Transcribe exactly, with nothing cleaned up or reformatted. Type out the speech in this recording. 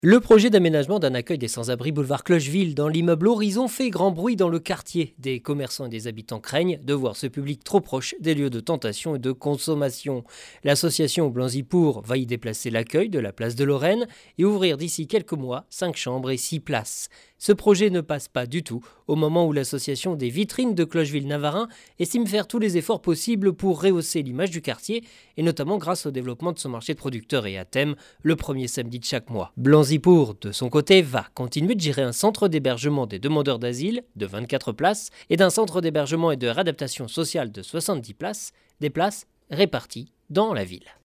Le projet d'aménagement d'un accueil des sans-abri boulevard Clocheville dans l'immeuble Horizon fait grand bruit dans le quartier. Des commerçants et des habitants craignent de voir ce public trop proche des lieux de tentation et de consommation. L'association Blanzy-Pour va y déplacer l'accueil de la place de Lorraine et ouvrir d'ici quelques mois cinq chambres et six places. Ce projet ne passe pas du tout au moment où l'association des vitrines de Clocheville-Navarin estime faire tous les efforts possibles pour rehausser l'image du quartier et notamment grâce au développement de son marché de producteurs et à thème le premier samedi de chaque mois. Blanzy-Pour, de son côté, va continuer de gérer un centre d'hébergement des demandeurs d'asile de vingt-quatre places et d'un centre d'hébergement et de réadaptation sociale de soixante-dix places, des places réparties dans la ville.